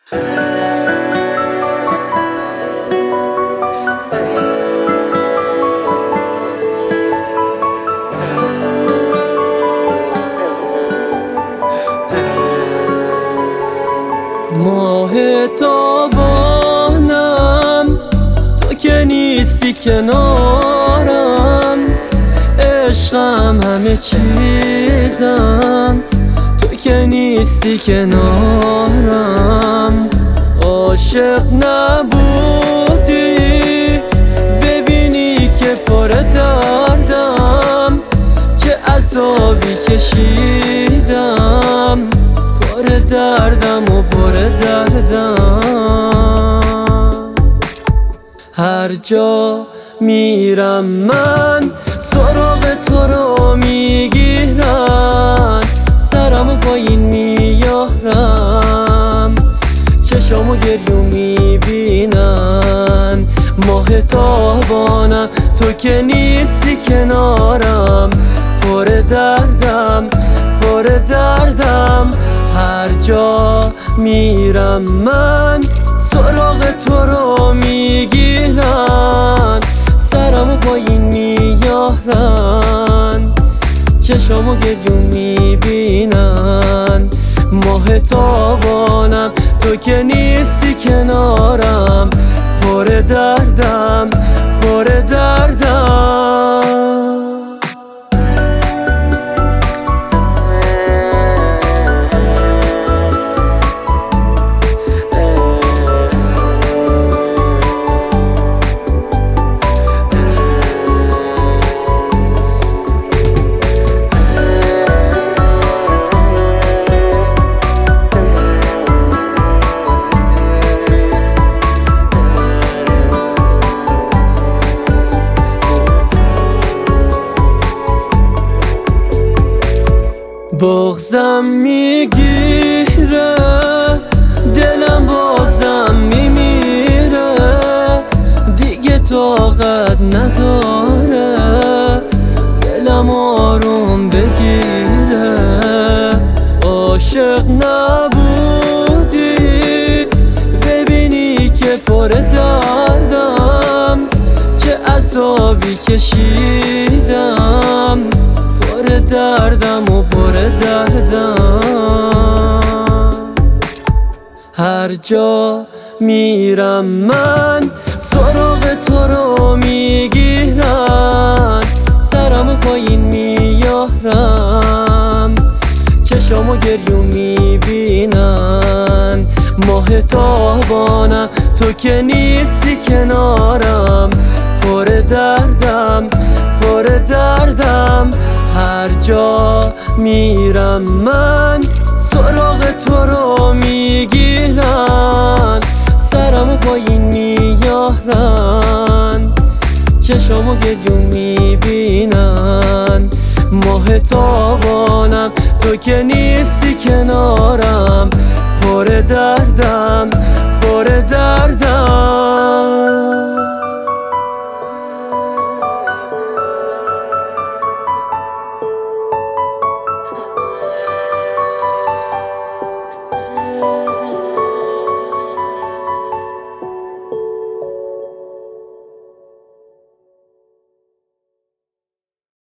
ماه تابانم تو که نیستی کنارم، عشقم همه چیزم تو که نیستی کنارم. عاشق نبودی ببینی که پر دردم، چه عذابی کشیدم، پر دردم و پر دردم. هر جا میرم من سراغ تو رو میگیرن، سرمو پایین میارم، چشامو گریو میبینن. ماه تابانم تو که نیستی کنارم، پر دردم پر دردم. هر جا میرم من سراغ تو رو میگیرن، سرمو پایین میارن، چشامو گریو میبینن. ماه تابانم تو که نیستی کنارم، پر دردم پر دردم. بغضم میگیره دلم بازم میمیره، دیگه طاقت نداره دلم آروم بگیره. عاشق نبودی ببینی که پر دردم، چه عذابی کشیدم، پر دردم و پر دردم. هر جا میرم من سراغ تو رو میگیرن، سرمو پایین میارم، چشامو گریو میبینن. ماه تابانم تو که نیستی کنارم، پر دردم پر دردم. هر جا میرم من سراغ تو رو میگیرن، سرمو پایین میارن، چشامو گریو میبینن. ماه تابانم تو که نیستی کنارم، پر دردم پر دردم.